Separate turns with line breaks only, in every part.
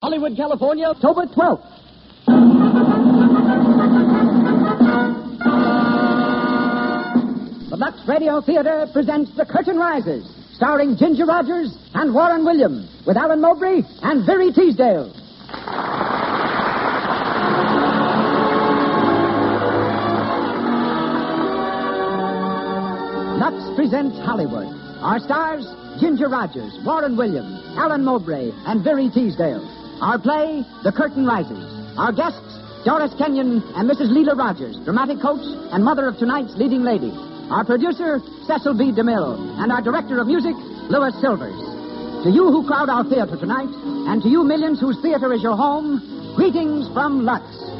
Hollywood, California, October 12th. The Lux Radio Theater presents The Curtain Rises, starring Ginger Rogers and Warren Williams, with Alan Mowbray and Virry Teasdale. Lux presents Hollywood. Our stars, Ginger Rogers, Warren Williams, Alan Mowbray, and Virry Teasdale. Our play, The Curtain Rises. Our guests, Doris Kenyon and Mrs. Leela Rogers, dramatic coach and mother of tonight's leading lady. Our producer, Cecil B. DeMille, and our director of music, Louis Silvers. To you who crowd our theater tonight, and to you millions whose theater is your home, greetings from Lux.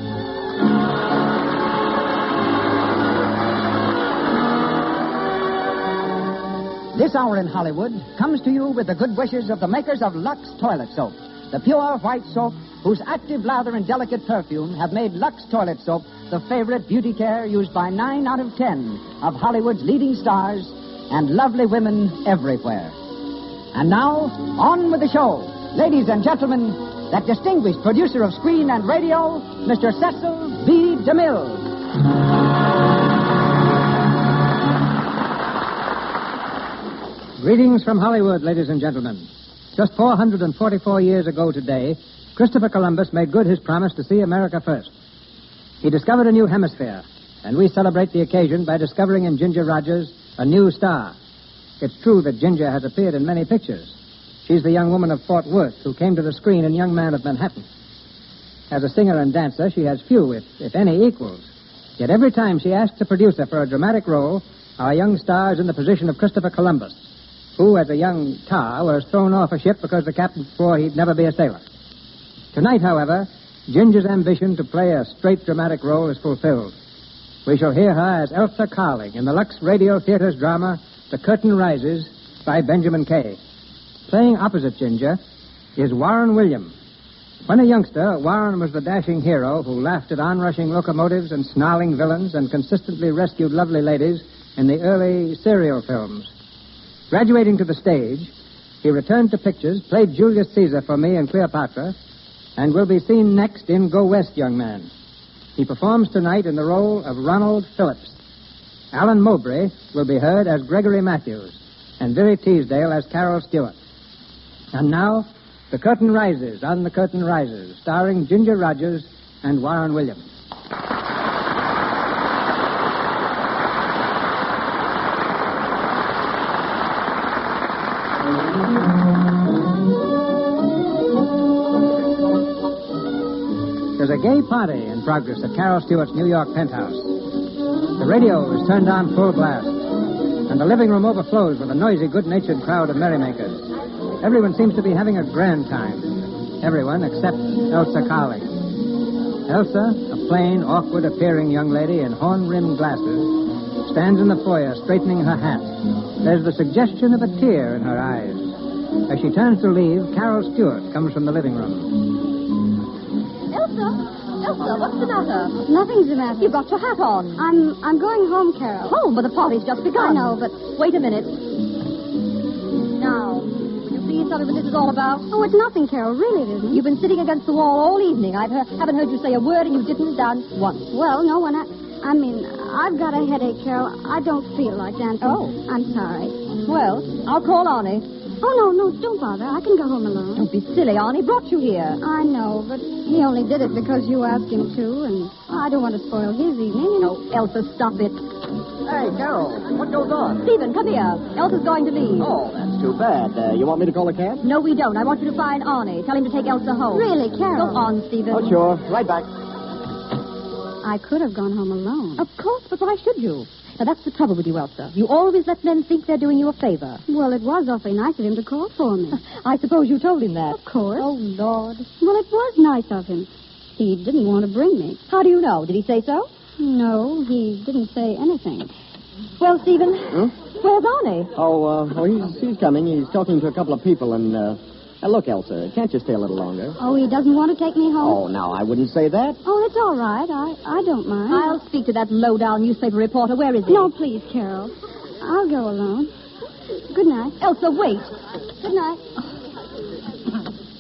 This hour in Hollywood comes to you with the good wishes of the makers of Lux Toilet Soap, the pure white soap whose active lather and delicate perfume have made Lux Toilet Soap the favorite beauty care used by 9 out of 10 of Hollywood's leading stars and lovely women everywhere. And now, on with the show. Ladies and gentlemen, that distinguished producer of screen and radio, Mr. Cecil B. DeMille.
Greetings from Hollywood, ladies and gentlemen. Just 444 years ago today, Christopher Columbus made good his promise to see America first. He discovered a new hemisphere, and we celebrate the occasion by discovering in Ginger Rogers a new star. It's true that Ginger has appeared in many pictures. She's the young woman of Fort Worth who came to the screen in Young Man of Manhattan. As a singer and dancer, she has few, if any, equals. Yet every time she asks a producer for a dramatic role, our young star is in the position of Christopher Columbus, who, as a young tar, was thrown off a ship because the captain swore he'd never be a sailor. Tonight, however, Ginger's ambition to play a straight dramatic role is fulfilled. We shall hear her as Elsa Carling in the Lux Radio Theater's drama, The Curtain Rises, by Benjamin Kay. Playing opposite Ginger is Warren Williams. When a youngster, Warren was the dashing hero who laughed at onrushing locomotives and snarling villains and consistently rescued lovely ladies in the early serial films. Graduating to the stage, he returned to pictures, played Julius Caesar for me in Cleopatra, and will be seen next in Go West, Young Man. He performs tonight in the role of Ronald Phillips. Alan Mowbray will be heard as Gregory Matthews, and Virry Teasdale as Carol Stewart. And now, The Curtain Rises on The Curtain Rises, starring Ginger Rogers and Warren Williams. There's a gay party in progress at Carol Stewart's New York penthouse. The radio is turned on full blast, and the living room overflows with a noisy, good-natured crowd of merrymakers. Everyone seems to be having a grand time. Everyone except Elsa Carling. Elsa, a plain, awkward-appearing young lady in horn-rimmed glasses, stands in the foyer straightening her hat. There's the suggestion of a tear in her eyes. As she turns to leave, Carol Stewart comes from the living room.
Elsa, what's the matter?
Nothing's the matter.
You've got your hat on.
I'm going home, Carol.
Home, but the party's just begun.
I know, but...
Wait a minute. Now, will you please tell me what this is all about?
Oh, it's nothing, Carol. Really, it isn't.
You've been sitting against the wall all evening. I haven't heard you say a word, and you didn't dance once.
Well, no, I've got a headache, Carol. I don't feel like dancing.
Oh.
I'm sorry.
Well, I'll call Arnie.
Oh, no, don't bother. I can go home alone.
Don't be silly, Arnie brought you here.
I know, but he only did it because you asked him to, and I don't want to spoil his evening.
No, Elsa, stop it.
Hey, Carol, what goes on?
Stephen, come here. Elsa's going to leave.
Oh, that's too bad. You want me to call a cab?
No, we don't. I want you to find Arnie. Tell him to take Elsa home.
Really, Carol?
Go on, Stephen.
Oh, sure. Right back.
I could have gone home alone.
Of course, but why should you? Now, that's the trouble with you, Elsa. You always let men think they're doing you a favor.
Well, it was awfully nice of him to call for me.
I suppose you told him that.
Of course.
Oh, Lord.
Well, it was nice of him. He didn't want to bring me.
How do you know? Did he say so?
No, he didn't say anything.
Well, Stephen, where's Arnie?
He's coming. He's talking to a couple of people, and, look, Elsa, can't you stay a little longer?
Oh, he doesn't want to take me home?
Oh, no, I wouldn't say that.
Oh, it's all right. I don't mind.
I'll speak to that low-down newspaper reporter. Where is he?
No, please, Carol. I'll go alone. Good night.
Elsa, wait.
Good night.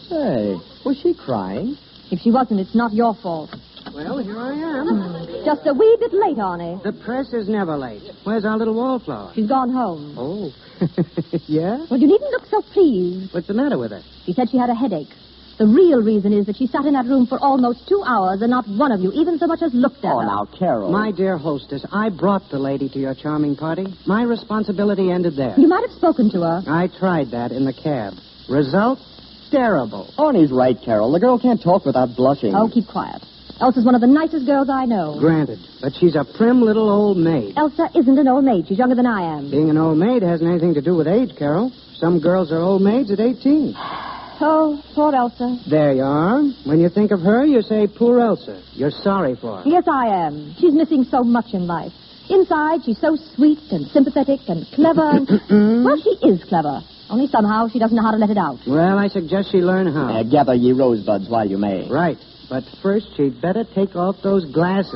Say, was she crying?
If she wasn't, it's not your fault.
Well, here I am.
Just a wee bit late, Arnie.
The press is never late. Where's our little wallflower?
She's gone home.
Oh. Yeah?
Well, you needn't look so pleased.
What's the matter with her?
She said she had a headache. The real reason is that she sat in that room for almost 2 hours and not one of you even so much as looked at
Oh,
her.
now, Carol.
My dear hostess, I brought the lady to your charming party. My responsibility ended there.
You might have spoken to her.
I tried that in the cab. Result? Terrible.
Arnie's right, Carol. The girl can't talk without blushing.
Oh, keep quiet. Elsa's one of the nicest girls I know.
Granted. But she's a prim little old maid.
Elsa isn't an old maid. She's younger than I am.
Being an old maid hasn't anything to do with age, Carol. Some girls are old maids at 18.
Oh, poor Elsa.
There you are. When you think of her, you say, poor Elsa. You're sorry for her.
Yes, I am. She's missing so much in life. Inside, she's so sweet and sympathetic and clever. Well, she is clever. Only somehow she doesn't know how to let it out.
Well, I suggest she learn how.
Gather ye rosebuds while you may.
Right. But first, she'd better take off those glasses.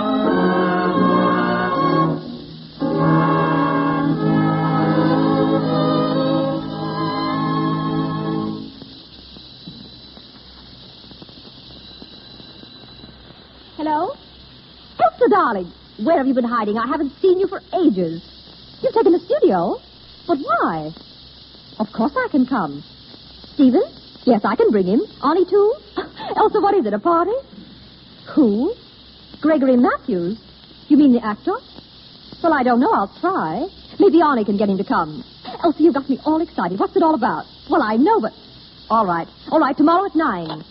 Hello? Elsa, darling. Where have you been hiding? I haven't seen you for ages. You've taken the studio? But why? Of course I can come. Stephen? Yes, I can bring him. Arnie, too? Elsa, what is it, a party? Who? Gregory Matthews? You mean the actor? Well, I don't know. I'll try. Maybe Arnie can get him to come. Elsa, you've got me all excited. What's it all about? Well, I know, but... All right. All right, tomorrow at 9.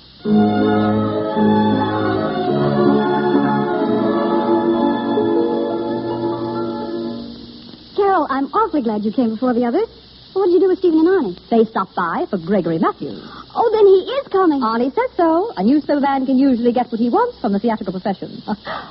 Carol, I'm awfully glad you came before the others. What did you do with Stephen and Arnie?
They stopped by for Gregory Matthews.
Oh, then he is coming.
Arnie says so. A newspaper man can usually get what he wants from the theatrical profession.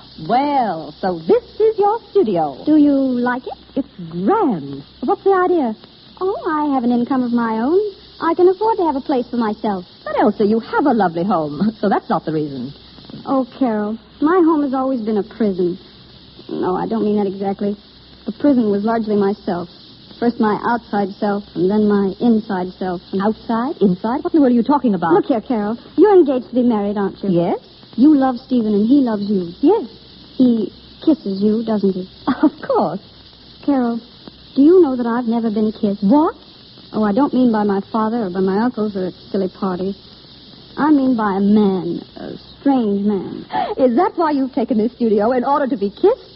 Well, so this is your studio.
Do you like it?
It's grand. What's the idea?
Oh, I have an income of my own. I can afford to have a place for myself.
But Elsa, you have a lovely home, so that's not the reason.
Oh, Carol, my home has always been a prison. No, I don't mean that exactly. The prison was largely myself. First my outside self, and then my inside self. And...
Outside? Inside? What in the world are you talking about?
Look here, Carol. You're engaged to be married, aren't you?
Yes?
You love Stephen, and he loves you.
Yes.
He kisses you, doesn't he?
Of course.
Carol, do you know that I've never been kissed?
What?
Oh, I don't mean by my father or by my uncles or at silly parties. I mean by a man, a strange man.
Is that why you've taken this studio, in order to be kissed?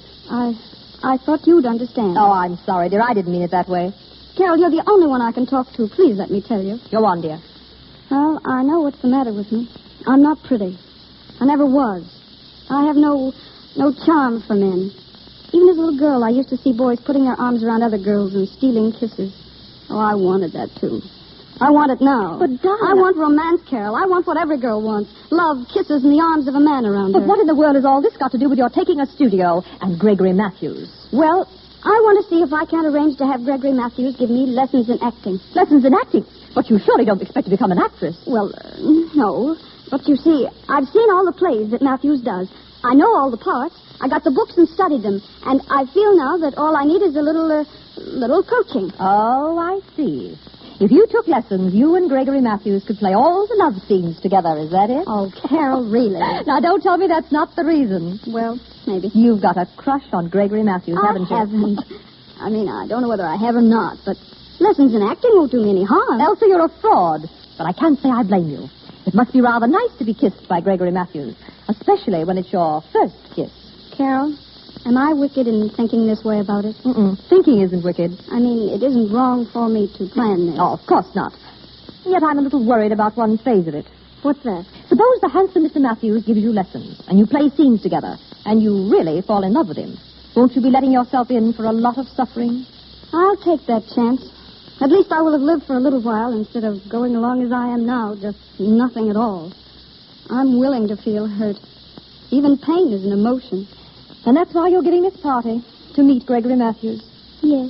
I thought you'd understand.
Oh, I'm sorry, dear. I didn't mean it that way.
Carol, you're the only one I can talk to. Please let me tell you.
Go on, dear.
Well, I know what's the matter with me. I'm not pretty. I never was. I have no charm for men. Even as a little girl, I used to see boys putting their arms around other girls and stealing kisses. Oh, I wanted that, too. I want it now.
But, darling...
I want romance, Carol. I want what every girl wants. Love, kisses, and the arms of a man around her.
But what in the world has all this got to do with your taking a studio and Gregory Matthews?
Well, I want to see if I can't arrange to have Gregory Matthews give me lessons in acting.
Lessons in acting? But you surely don't expect to become an actress.
Well, no. But you see, I've seen all the plays that Matthews does. I know all the parts. I got the books and studied them. And I feel now that all I need is a little coaching.
Oh, I see. If you took lessons, you and Gregory Matthews could play all the love scenes together. Is that it?
Oh, Carol, really?
Now, don't tell me that's not the reason.
Well, maybe.
You've got a crush on Gregory Matthews, haven't you?
I haven't. I mean, I don't know whether I have or not, but lessons in acting won't do me any harm.
Elsa, you're a fraud. But I can't say I blame you. It must be rather nice to be kissed by Gregory Matthews, especially when it's your first kiss.
Carol, am I wicked in thinking this way about it?
Thinking isn't wicked.
I mean, it isn't wrong for me to plan this.
Oh, of course not. Yet I'm a little worried about one phase of it.
What's that?
Suppose the handsome Mr. Matthews gives you lessons, and you play scenes together, and you really fall in love with him. Won't you be letting yourself in for a lot of suffering?
I'll take that chance. At least I will have lived for a little while instead of going along as I am now, just nothing at all. I'm willing to feel hurt. Even pain is an emotion.
And that's why you're giving this party, to meet Gregory Matthews.
Yes.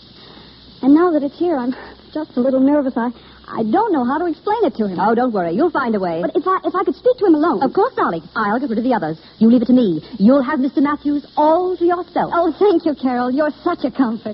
And now that it's here, I'm just a little nervous. I don't know how to explain it to him.
Oh, don't worry. You'll find a way.
But if I could speak to him alone.
Of course, darling. I'll get rid of the others. You leave it to me. You'll have Mr. Matthews all to yourself.
Oh, thank you, Carol. You're such a comfort.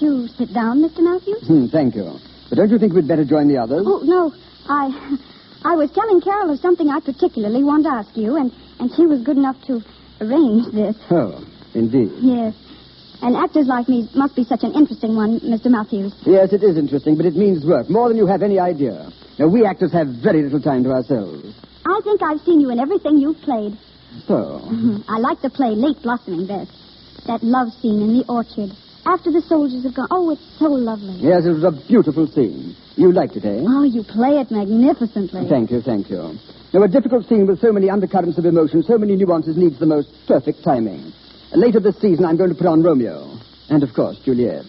Do sit down, Mr. Matthews.
Thank you. But don't you think we'd better join the others?
Oh, no. I was telling Carol of something I particularly wanted to ask you, and she was good enough to arrange this.
Oh, indeed.
Yes. And actors like me must be such an interesting one, Mr. Matthews.
Yes, it is interesting, but it means work, more than you have any idea. Now, we actors have very little time to ourselves.
I think I've seen you in everything you've played.
So?
I like to play Late Blossoming best. That love scene in the orchard. After the soldiers have gone. Oh, it's so lovely.
Yes, it was a beautiful scene. You liked it, eh?
Oh, you play it magnificently.
Thank you. Now, a difficult scene with so many undercurrents of emotion, so many nuances, needs the most perfect timing. Later this season, I'm going to put on Romeo. And, of course, Juliet.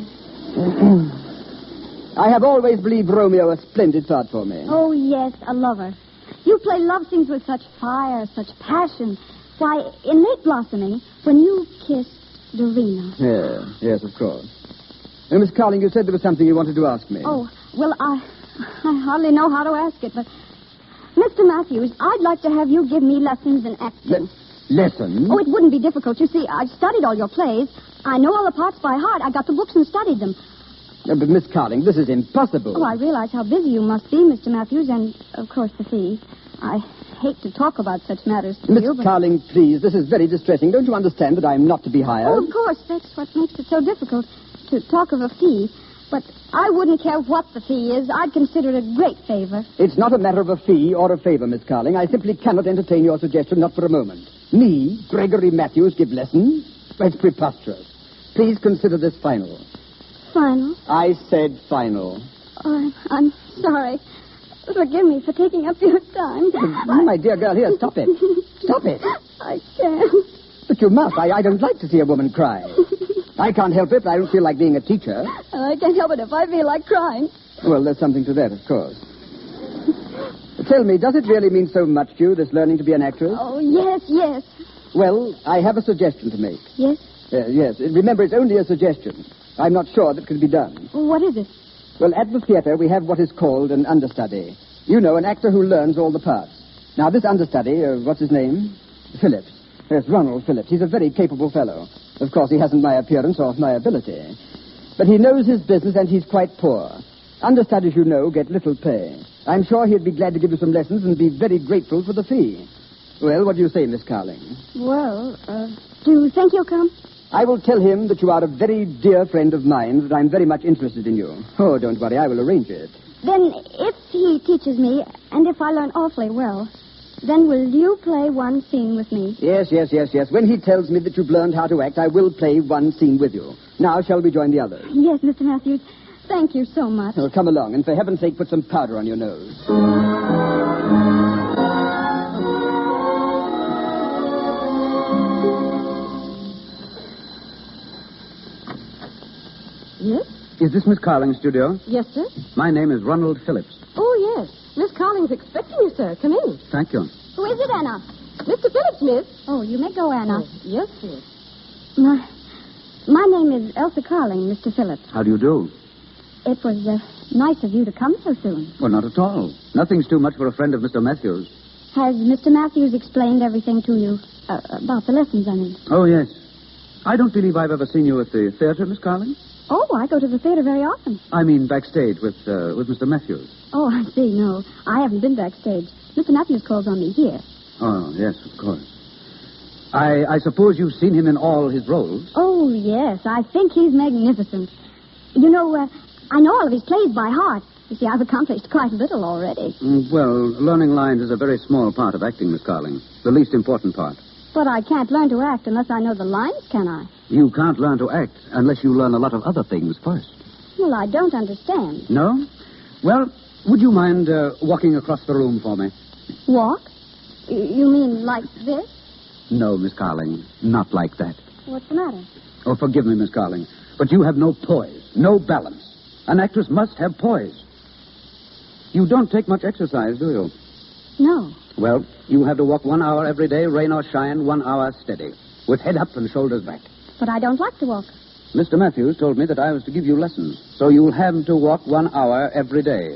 I have always believed Romeo a splendid part for me.
Oh, yes, a lover. You play love scenes with such fire, such passion. Why, in Late Blossoming, when you kissed Dorina.
Yes, of course. Now, Miss Carling, you said there was something you wanted to ask me.
Oh, well, I hardly know how to ask it, but... Mr. Matthews, I'd like to have you give me lessons in acting.
Lessons?
Oh, it wouldn't be difficult. You see, I've studied all your plays. I know all the parts by heart. I got the books and studied them.
But, Miss Carling, this is impossible.
Oh, I realize how busy you must be, Mr. Matthews, and, of course, the fee. I hate to talk about such matters to you,
Miss
but...
Carling, please, this is very distressing. Don't you understand that I'm not to be hired?
Oh, of course. That's what makes it so difficult to talk of a fee. But I wouldn't care what the fee is. I'd consider it a great favor.
It's not a matter of a fee or a favor, Miss Carling. I simply cannot entertain your suggestion, not for a moment. Me, Gregory Matthews, give lessons? It's preposterous. Please consider this final.
Final?
I said final.
Oh, I'm sorry. Forgive me for taking up your time.
My dear girl, here, stop it. Stop it.
I can't.
But you must. I don't like to see a woman cry. I can't help it, but I don't feel like being a teacher.
I can't help it if I feel like crying.
Well, there's something to that, of course. Tell me, does it really mean so much to you, this learning to be an actress?
Oh, yes.
Well, I have a suggestion to make.
Yes?
Yes. Remember, it's only a suggestion. I'm not sure that it can be done.
What is it?
Well, at the theater, we have what is called an understudy. You know, an actor who learns all the parts. Now, this understudy, what's his name? Phillips. Yes, Ronald Phillips. He's a very capable fellow. Of course, he hasn't my appearance or my ability. But he knows his business, and he's quite poor. Understudies, you know, get little pay. I'm sure he'd be glad to give you some lessons and be very grateful for the fee. Well, what do you say, Miss Carling?
Well, do you think he'll come?
I will tell him that you are a very dear friend of mine, that I'm very much interested in you. Oh, don't worry, I will arrange it.
Then, if he teaches me, and if I learn awfully well, then will you play one scene with me?
Yes. When he tells me that you've learned how to act, I will play one scene with you. Now, shall we join the others?
Yes, Mr. Matthews. Thank you so much.
Oh, come along, and for heaven's sake, put some powder on your nose.
Yes?
Is this Miss Carling's studio?
Yes, sir.
My name is Ronald Phillips.
Oh, yes. Miss Carling's expecting you, sir. Come in.
Thank you.
Who is it, Anna?
Mr. Phillips, miss.
Oh, you may go, Anna.
Yes, miss.
My name is Elsa Carling, Mr. Phillips.
How do you do?
It was nice of you to come so soon.
Well, not at all. Nothing's too much for a friend of Mr. Matthews.
Has Mr. Matthews explained everything to you? About the lessons, I mean.
Oh, yes. I don't believe I've ever seen you at the theater, Miss Carling.
Oh, I go to the theater very often.
I mean backstage with Mr. Matthews.
Oh, I see. No, I haven't been backstage. Mr. Matthews calls on me here.
Oh, yes, of course. I suppose you've seen him in all his roles.
Oh, yes. I think he's magnificent. You know, I know all of his plays by heart. You see, I've accomplished quite a little already.
Well, learning lines is a very small part of acting, Miss Carling. The least important part.
But I can't learn to act unless I know the lines, can I?
You can't learn to act unless you learn a lot of other things first.
Well, I don't understand.
No? Well, would you mind walking across the room for me?
Walk? You mean like this?
No, Miss Carling, not like that.
What's the matter?
Oh, forgive me, Miss Carling, but you have no poise, no balance. An actress must have poise. You don't take much exercise, do you?
No.
Well, you have to walk 1 hour every day, rain or shine, 1 hour steady, with head up and shoulders back.
But I don't like to walk.
Mr. Matthews told me that I was to give you lessons, so you'll have to walk 1 hour every day.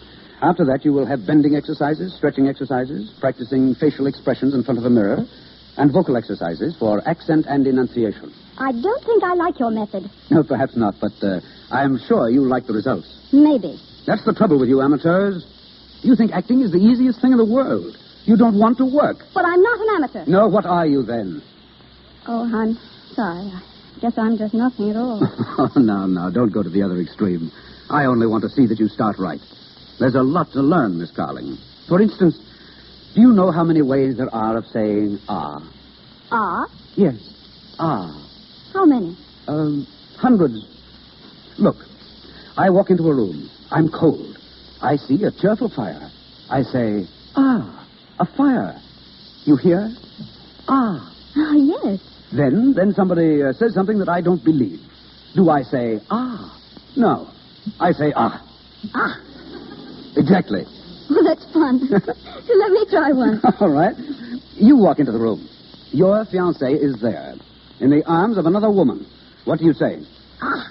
After that, you will have bending exercises, stretching exercises, practicing facial expressions in front of a mirror,
and vocal exercises for accent and enunciation.
I don't think I like your method.
No, perhaps not, but I'm sure you'll like the results.
Maybe.
That's the trouble with you amateurs. You think acting is the easiest thing in the world. You don't want to work.
But I'm not an amateur.
No, what are you then?
Oh, I'm sorry. I guess I'm just nothing at all.
Oh, no, don't go to the other extreme. I only want to see that you start right. There's a lot to learn, Miss Carling. For instance, do you know how many ways there are of saying ah?
Ah?
Yes, ah.
How many?
Hundreds. Look, I walk into a room. I'm cold. I see a cheerful fire. I say, ah, a fire. You hear? Ah.
Oh, yes.
Then somebody says something that I don't believe. Do I say, ah? No. I say, ah.
Ah.
Exactly.
Well, that's fun. Let me try one.
All right. You walk into the room. Your fiancé is there, in the arms of another woman. What do you say?
Ah.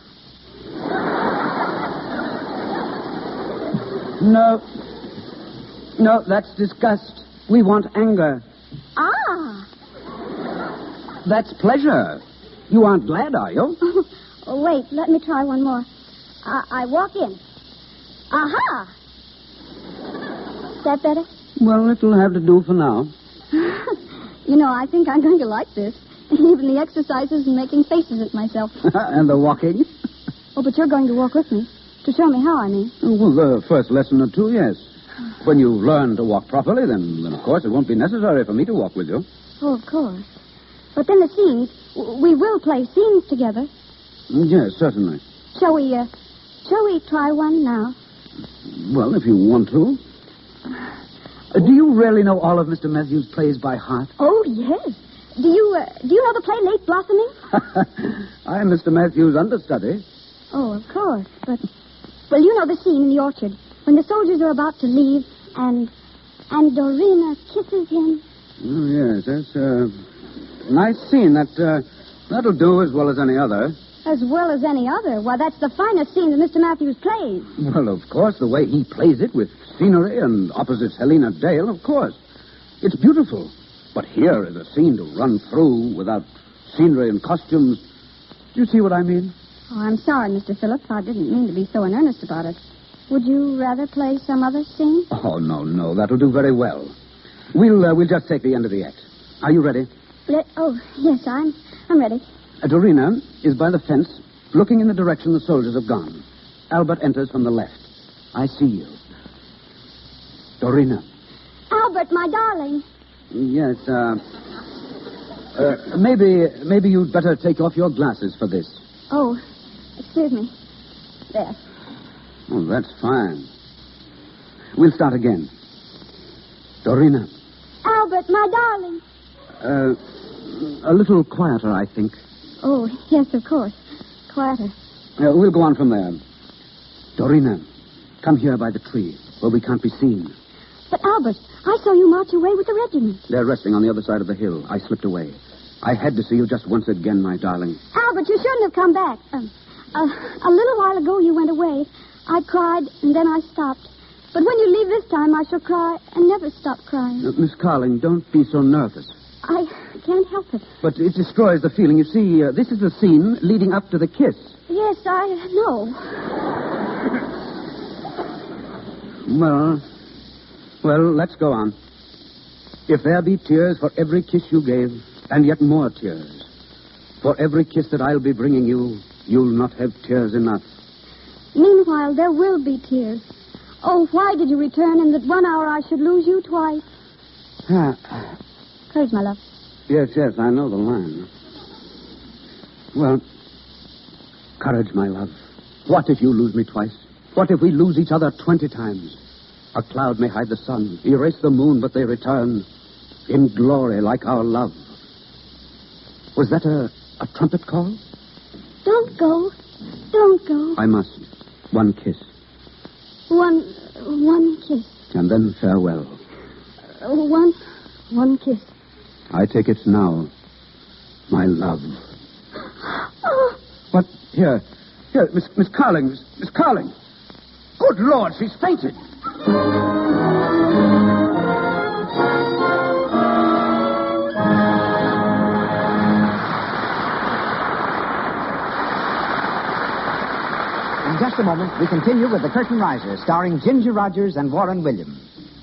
No, that's disgust. We want anger.
Ah.
That's pleasure. You aren't glad, are you?
Oh, wait, let me try one more. I walk in. Aha! Is that better?
Well, it'll have to do for now.
You know, I think I'm going to like this. Even the exercises and making faces at myself.
And the walking?
Oh, but you're going to walk with me. To show me how, I mean.
Well, the first lesson or two, yes. When you learn to walk properly, then of course, it won't be necessary for me to walk with you.
Oh, of course. But then the scenes, we will play scenes together.
Yes, certainly.
Shall we try one now?
Well, if you want to. Do you really know all of Mr. Matthews' plays by heart?
Oh, yes. Do you know the play Late Blossoming?
I'm Mr. Matthews' understudy.
Oh, of course. But, well, you know the scene in the orchard when the soldiers are about to leave and Dorina kisses him.
Oh, yes, that's a nice scene. That'll do as well as any other.
As well as any other? Why, that's the finest scene that Mr. Matthews plays.
Well, of course, the way he plays it with scenery and opposite Helena Dale, of course. It's beautiful. But here is a scene to run through without scenery and costumes. Do you see what I mean?
Oh, I'm sorry, Mr. Phillips. I didn't mean to be so in earnest about it. Would you rather play some other scene?
Oh, no. That'll do very well. We'll just take the end of the act. Are you ready?
Oh, yes, I'm ready.
Dorina is by the fence, looking in the direction the soldiers have gone. Albert enters from the left. I see you. Dorina.
Albert, my darling.
Yes, maybe you'd better take off your glasses for this.
Oh, excuse me. There.
Oh, that's fine. We'll start again. Dorina.
Albert, my darling.
A little quieter, I think.
Oh, yes, of course. Quieter.
We'll go on from there. Dorina, come here by the tree, where we can't be seen.
But, Albert, I saw you march away with the regiment.
They're resting on the other side of the hill. I slipped away. I had to see you just once again, my darling.
Albert, you shouldn't have come back. A little while ago you went away. I cried, and then I stopped. But when you leave this time, I shall cry and never stop crying.
Miss Carling, don't be so nervous.
I can't help it.
But it destroys the feeling. You see, this is the scene leading up to the kiss.
Yes, I know.
Well, let's go on. If there be tears for every kiss you gave, and yet more tears, for every kiss that I'll be bringing you, you'll not have tears enough.
Meanwhile, there will be tears. Oh, why did you return in that 1 hour I should lose you twice? Courage, my love.
Yes, I know the line. Well, courage, my love. What if you lose me twice? What if we lose each other 20 times? A cloud may hide the sun, erase the moon, but they return in glory like our love. Was that a trumpet call?
Don't go. Don't go.
I must. One kiss.
One kiss.
And then farewell.
One kiss.
I take it now, my love.
Oh.
What? Here, Miss Carling. Miss Carling. Good Lord, she's fainted.
just a moment, we continue with The Curtain Riser, starring Ginger Rogers and Warren Williams.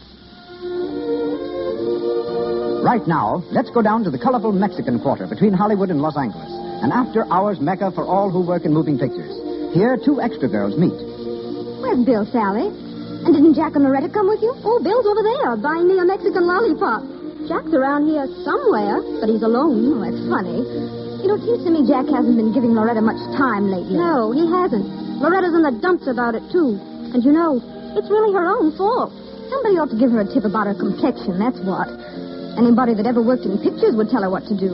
Right now, let's go down to the colorful Mexican Quarter between Hollywood and Los Angeles, an after-hours mecca for all who work in moving pictures. Here, two extra girls meet.
Where's Bill, Sally? And didn't Jack and Loretta come with you? Oh, Bill's over there, buying me a Mexican lollipop. Jack's around here somewhere, but he's alone.
Oh, that's funny. You know, it seems to me Jack hasn't been giving Loretta much time lately.
No, he hasn't. Loretta's in the dumps about it, too. And you know, it's really her own fault.
Somebody ought to give her a tip about her complexion, that's what. Anybody that ever worked in pictures would tell her what to do.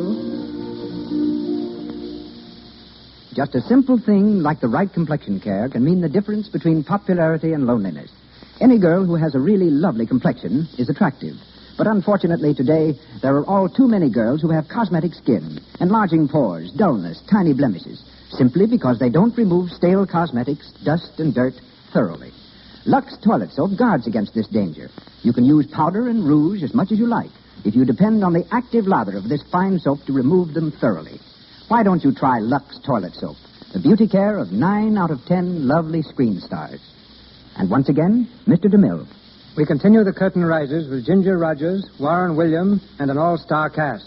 Just a simple thing like the right complexion care can mean the difference between popularity and loneliness. Any girl who has a really lovely complexion is attractive. But unfortunately today, there are all too many girls who have cosmetic skin, enlarging pores, dullness, tiny blemishes, simply because they don't remove stale cosmetics, dust, and dirt thoroughly. Lux Toilet Soap guards against this danger. You can use powder and rouge as much as you like if you depend on the active lather of this fine soap to remove them thoroughly. Why don't you try Lux Toilet Soap, the beauty care of 9 out of 10 lovely screen stars? And once again, Mr. DeMille.
We continue The Curtain Rises with Ginger Rogers, Warren Williams, and an all-star cast.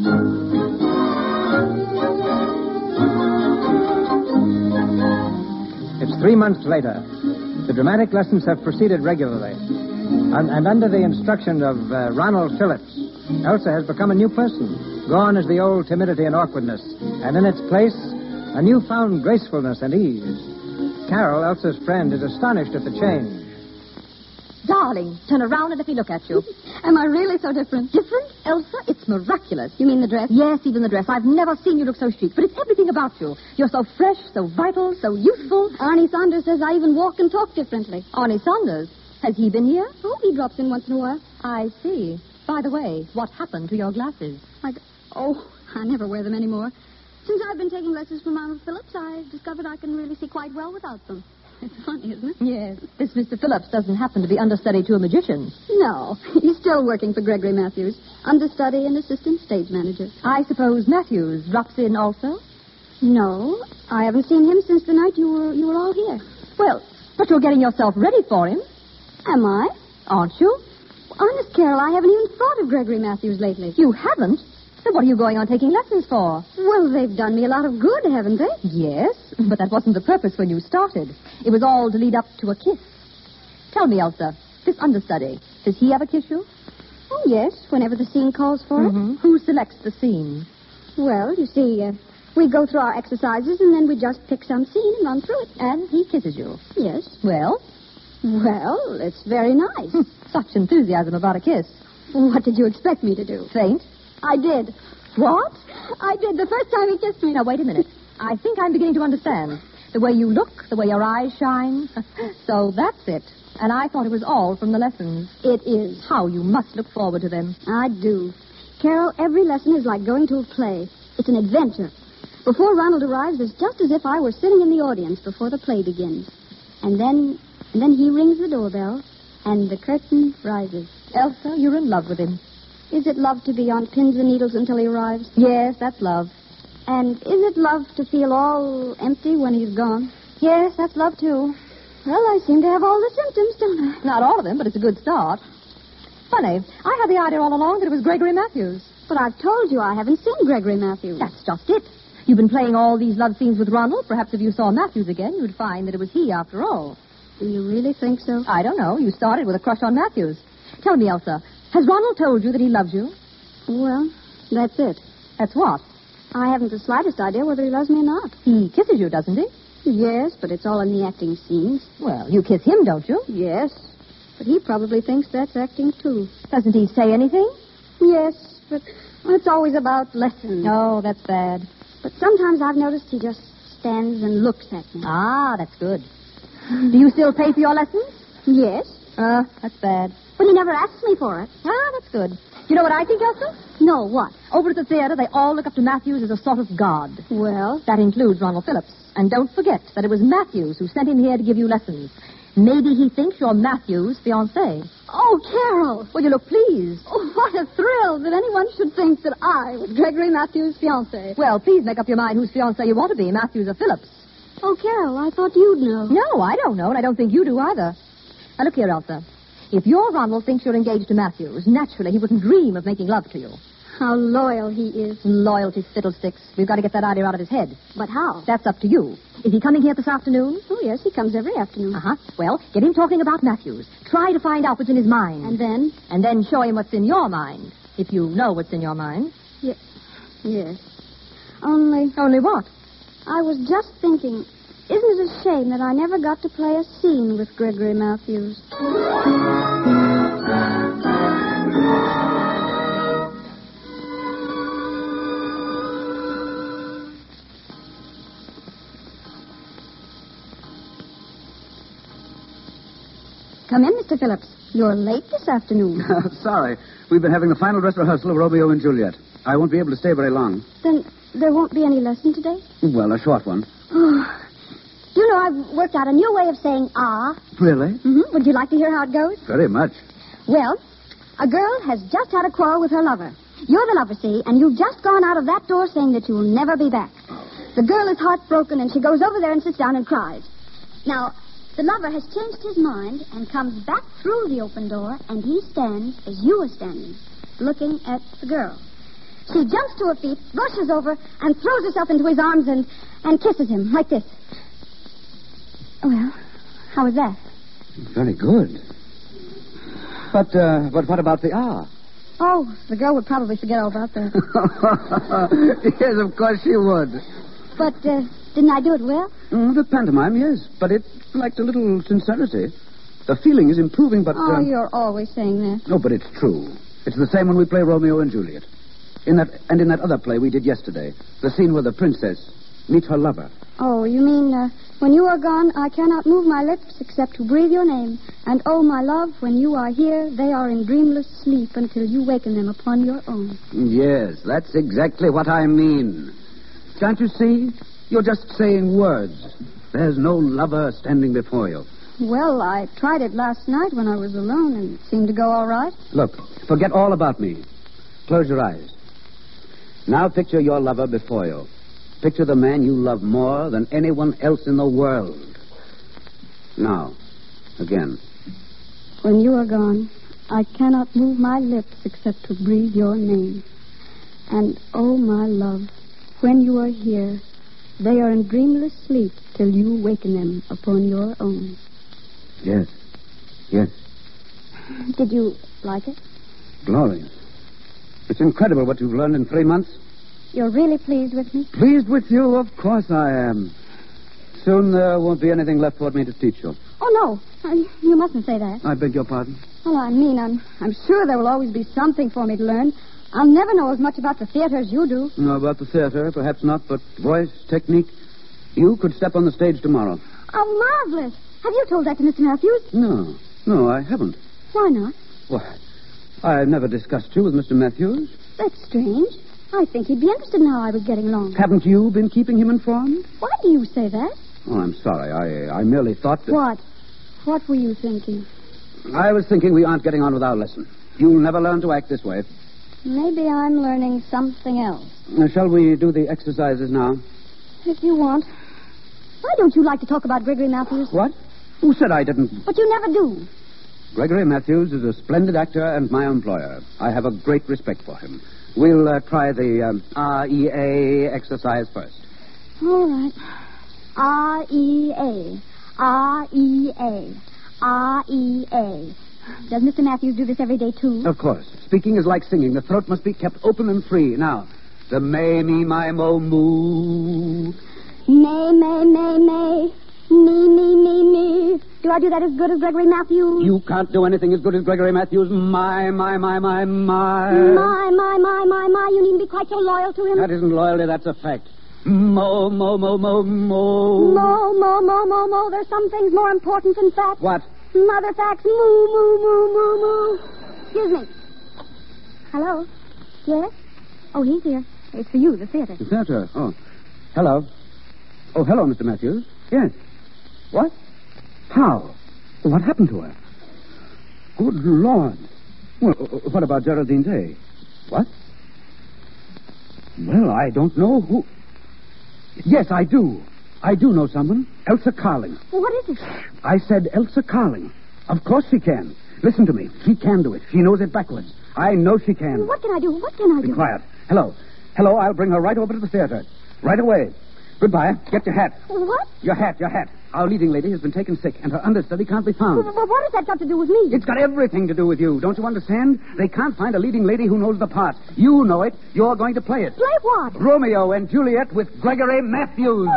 It's 3 months later. The dramatic lessons have proceeded regularly. And under the instruction of Ronald Phillips, Elsa has become a new person. Gone is the old timidity and awkwardness. And in its place, a newfound gracefulness and ease. Carol, Elsa's friend, is astonished at the change.
Darling, turn around and let me look at you.
Am I really so different?
Different? Elsa, it's miraculous.
You mean the dress?
Yes, even the dress. I've never seen you look so chic. But it's everything about you. You're so fresh, so vital, so youthful.
Arnie Saunders says I even walk and talk differently.
Arnie Saunders? Has he been here?
Oh, he drops in once in a while.
I see. By the way, what happened to your glasses?
I never wear them anymore. Since I've been taking lessons from Ronald Phillips, I've discovered I can really see quite well without them. It's funny, isn't it?
Yes. This Mr. Phillips doesn't happen to be understudy to a magician.
No, he's still working for Gregory Matthews, understudy and assistant stage manager.
I suppose Matthews drops in also?
No, I haven't seen him since the night you were all here.
Well, but you're getting yourself ready for him.
Am I?
Aren't you?
Honest, Carol, I haven't even thought of Gregory Matthews lately.
You haven't? Then what are you going on taking lessons for?
Well, they've done me a lot of good, haven't they?
Yes, but that wasn't the purpose when you started. It was all to lead up to a kiss. Tell me, Elsa, this understudy, does he ever kiss you?
Oh, yes, whenever the scene calls for it.
Who selects the scene?
Well, you see, we go through our exercises and then we just pick some scene and run through it.
And he kisses you?
Yes.
Well?
Well, it's very nice.
Such enthusiasm about a kiss.
What did you expect me to do?
Faint?
I did.
What?
I did the first time he kissed me.
Now, wait a minute. I think I'm beginning to understand. The way you look, the way your eyes shine. So that's it. And I thought it was all from the lessons.
It is.
How you must look forward to them.
I do. Carol, every lesson is like going to a play. It's an adventure. Before Ronald arrives, it's just as if I were sitting in the audience before the play begins. And then he rings the doorbell, and the curtain rises.
Elsa, you're in love with him.
Is it love to be on pins and needles until he arrives?
Yes, that's love.
And is it love to feel all empty when he's gone?
Yes, that's love, too.
Well, I seem to have all the symptoms, don't I?
Not all of them, but it's a good start. Funny, I had the idea all along that it was Gregory Matthews.
But I've told you I haven't seen Gregory Matthews.
That's just it. You've been playing all these love scenes with Ronald. Perhaps if you saw Matthews again, you'd find that it was he after all.
Do you really think so?
I don't know. You started with a crush on Matthews. Tell me, Elsa, has Ronald told you that he loves you?
Well, that's it.
That's what?
I haven't the slightest idea whether he loves me or not.
He kisses you, doesn't he?
Yes, but it's all in the acting scenes.
Well, you kiss him, don't you?
Yes, but he probably thinks that's acting, too.
Doesn't he say anything?
Yes, but it's always about lessons.
Oh, that's bad.
But sometimes I've noticed he just stands and looks at me.
Ah, that's good. Do you still pay for your lessons?
Yes.
That's bad.
But he never asks me for it.
Ah, that's good. You know what I think, Elsa?
No, what?
Over at the theater, they all look up to Matthews as a sort of god.
Well?
That includes Ronald Phillips. And don't forget that it was Matthews who sent him here to give you lessons. Maybe he thinks you're Matthews' fiancée.
Oh, Carol!
Well, you look pleased.
Oh, what a thrill that anyone should think that I was Gregory Matthews' fiancée.
Well, please make up your mind whose fiancée you want to be, Matthews or Phillips.
Oh, Carol, I thought you'd know.
No, I don't know, and I don't think you do either. Now, look here, Elsa. If your Ronald thinks you're engaged to Matthews, naturally he wouldn't dream of making love to you.
How loyal he is.
Loyalty fiddlesticks. We've got to get that idea out of his head.
But how?
That's up to you. Is he coming here this afternoon?
Oh, yes, he comes every afternoon.
Uh-huh. Well, get him talking about Matthews. Try to find out what's in his mind.
And then?
And then show him what's in your mind. If you know what's in your mind.
Yes. Only
what?
I was just thinking, isn't it a shame that I never got to play a scene with Gregory Matthews? Come in, Mr. Phillips. You're late this afternoon.
Sorry. We've been having the final dress rehearsal of Romeo and Juliet. I won't be able to stay very long.
Then there won't be any lesson today?
Well, a short one.
Oh. You know, I've worked out a new way of saying ah.
Really?
Mm-hmm. Would you like to hear how it goes?
Very much.
Well, a girl has just had a quarrel with her lover. You're the lover, see, and you've just gone out of that door saying that you'll never be back. The girl is heartbroken, and she goes over there and sits down and cries. Now, the lover has changed his mind and comes back through the open door, and he stands as you are standing, looking at the girl. She jumps to her feet, rushes over, and throws herself into his arms and kisses him, like this. Well, how was that?
Very good. But what about the ah?
Oh, the girl would probably forget all about that.
Yes, of course she would.
But didn't I do it well?
The pantomime, yes. But it lacked a little sincerity. The feeling is improving, but...
Oh, you're always saying that.
No, but it's true. It's the same when we play Romeo and Juliet. In that other play we did yesterday, the scene where the princess meets her lover.
Oh, you mean, when you are gone, I cannot move my lips except to breathe your name. And, oh, my love, when you are here, they are in dreamless sleep until you waken them upon your own.
Yes, that's exactly what I mean. Can't you see? You're just saying words. There's no lover standing before you.
Well, I tried it last night when I was alone, and it seemed to go all right.
Look, forget all about me. Close your eyes. Now picture your lover before you. Picture the man you love more than anyone else in the world. Now, again.
When you are gone, I cannot move my lips except to breathe your name. And, oh, my love, when you are here, they are in dreamless sleep till you waken them upon your own.
Yes. Yes.
Did you like it?
Glorious. It's incredible what you've learned in 3 months.
You're really pleased with me?
Pleased with you? Of course I am. Soon there won't be anything left for me to teach you.
Oh, no. You mustn't say that.
I beg your pardon?
Well, I mean, I'm sure there will always be something for me to learn. I'll never know as much about the theater as you do.
No, about the theater, perhaps not, but voice, technique. You could step on the stage tomorrow.
Oh, marvelous. Have you told that to Mr. Matthews?
No, I haven't.
Why not?
Why, I've never discussed you with Mr. Matthews.
That's strange. I think he'd be interested in how I was getting along.
Haven't you been keeping him informed?
Why do you say that?
Oh, I'm sorry. I merely thought that...
What? What were you thinking?
I was thinking we aren't getting on with our lesson. You'll never learn to act this way.
Maybe I'm learning something else.
Shall we do the exercises now?
If you want. Why don't you like to talk about Gregory Matthews?
What? Who said I didn't?
But you never do.
Gregory Matthews is a splendid actor and my employer. I have a great respect for him. We'll try the REA exercise first.
All right. REA. REA. REA. Does Mr. Matthews do this every day, too?
Of course. Speaking is like singing. The throat must be kept open and free. Now, the may, me, my, mo, moo.
May, may, may, may. Me, me, me, me. Do I do that as good as Gregory Matthews?
You can't do anything as good as Gregory Matthews. My, my, my, my, my.
My. You needn't be quite so loyal to him.
That isn't loyalty, that's a fact. Mo, mo, mo, mo, mo.
Mo. There's some things more important than facts.
What?
Mother facts. Moo. Excuse me. Hello? Yes? Oh, he's here. It's for you, the theater.
The theater? Oh. Hello. Oh, hello, Mr. Matthews. Yes. What? How? What happened to her? Good Lord. Well, what about Geraldine Day? What? Well, I don't know who... Yes, I do. I do know someone. Elsa Carling.
Well, what is it?
I said Elsa Carling. Of course she can. Listen to me. She can do it. She knows it backwards. I know she can.
What can I do? What can I do?
Be quiet. Hello. Hello, I'll bring her right over to the theater. Right away. Goodbye. Get your hat.
What?
Your hat. Our leading lady has been taken sick, and her understudy can't be found.
Well, what has that got to do with me?
It's got everything to do with you. Don't you understand? They can't find a leading lady who knows the part. You know it. You're going to play it.
Play what?
Romeo and Juliet with Gregory Matthews.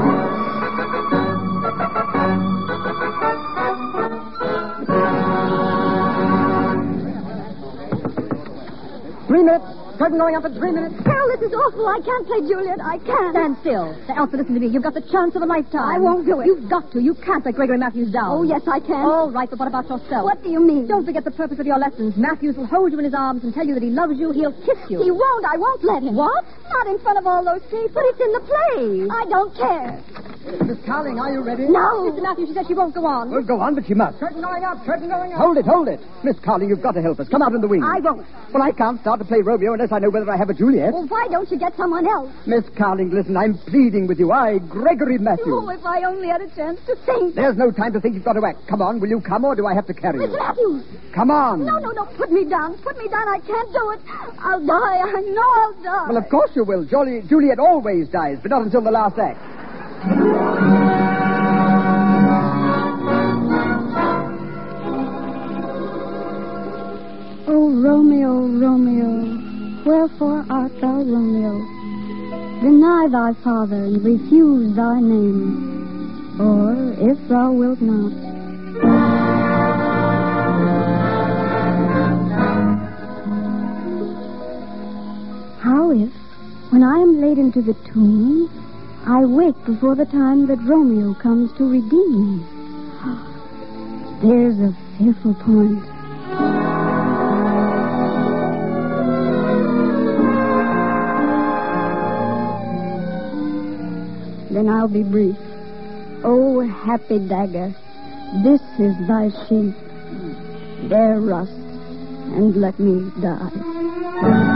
3 minutes. Curtain going up in 3 minutes.
Carol, this is awful. I can't play Juliet. I can't.
Stand still. Elsa, listen to me. You've got the chance of a lifetime.
I won't do it.
You've got to. You can't let Gregory Matthews down.
Oh, yes, I can.
All right, but what about yourself?
What do you mean?
Don't forget the purpose of your lessons. Matthews will hold you in his arms and tell you that he loves you. He'll kiss you.
He won't. I won't let him.
What?
Not in front of all those people. But it's in the play. I don't care.
Miss Carling, are you ready?
No.
Mr. Matthews, she said she won't go on.
Well, go on, but she must.
Curtain going up. Curtain going up.
Hold it. Miss Carling, you've got to help us. Come out in the wing.
I won't.
Well, I can't start to play Romeo unless I know whether I have a Juliet.
Well, why don't you get someone else?
Miss Carling, listen, I'm pleading with you. I, Gregory Matthews.
Oh, if I only had a chance to think.
There's no time to think. You've got to act. Come on, will you come, or do I have to carry you?
Mr. Matthews.
Come on.
No. Put me down. I can't do it. I'll die. I know I'll die.
Well, of course you will. Juliet always dies, but not until the last act.
Oh, Romeo, Romeo, wherefore art thou Romeo? Deny thy father and refuse thy name, or if thou wilt not. How if, when I am laid into the tomb, I wake before the time that Romeo comes to redeem me? There's a fearful point. Then I'll be brief. Oh, happy dagger, this is thy sheath. There rust, and let me die.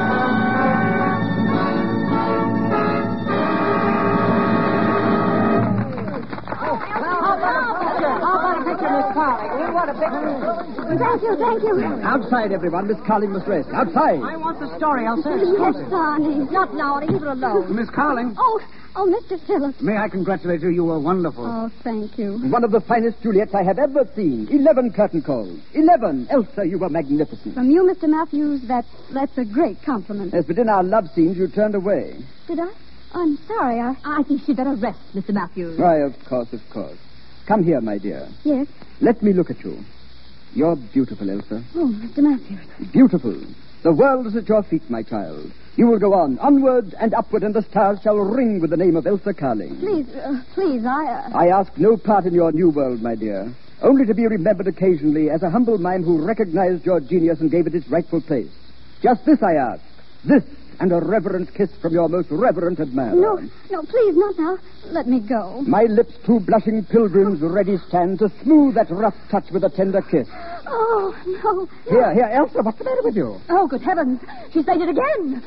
Thank you.
Outside, everyone. Miss Carling must rest. Outside.
I want the story, Elsa.
Yes, darling.
Not now. Leave her alone.
Miss Carling,
Oh, Mr. Phillips.
may I congratulate you? You were wonderful.
Oh, thank you.
One of the finest Juliets I have ever seen. 11 curtain calls. 11. Elsa, you were magnificent.
From you, Mr. Matthews, that's a great compliment.
Yes, but in our love scenes, you turned away.
Did I? I'm sorry.
I think she'd better rest, Mr. Matthews.
Why, of course. Come here, my dear.
Yes.
Let me look at you. You're beautiful, Elsa.
Oh, Mr. Matthews.
Beautiful. The world is at your feet, my child. You will go onward and upward, and the stars shall ring with the name of Elsa Carling.
Please,
I ask no part in your new world, my dear. Only to be remembered occasionally as a humble mime who recognized your genius and gave it its rightful place. Just this I ask. This and a reverent kiss from your most reverent admirer.
No, please, not now. Let me go.
My lips, two blushing pilgrims, ready stand to smooth that rough touch with a tender kiss.
Oh, no.
Here, Elsa, what's the matter with you?
Oh, good heavens. She said it again.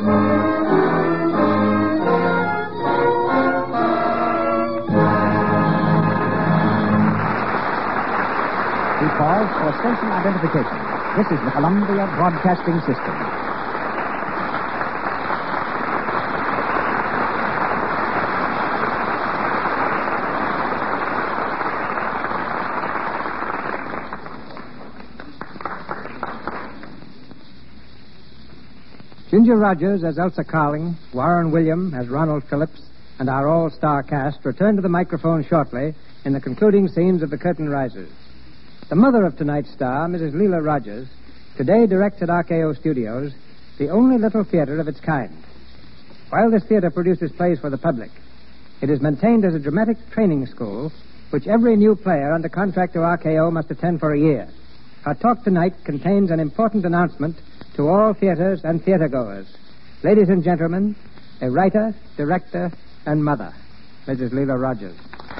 We pause for station identification. This is the Columbia Broadcasting System.
Ginger Rogers as Elsa Carling, Warren William as Ronald Phillips, and our all-star cast return to the microphone shortly in the concluding scenes of The Curtain Rises. The mother of tonight's star, Mrs. Leela Rogers, today directs at RKO Studios the only little theater of its kind. While this theater produces plays for the public, it is maintained as a dramatic training school which every new player under contract to RKO must attend for a year. Our talk tonight contains an important announcement to all theaters and theatergoers. Ladies and gentlemen, a writer, director, and mother, Mrs. Leela Rogers.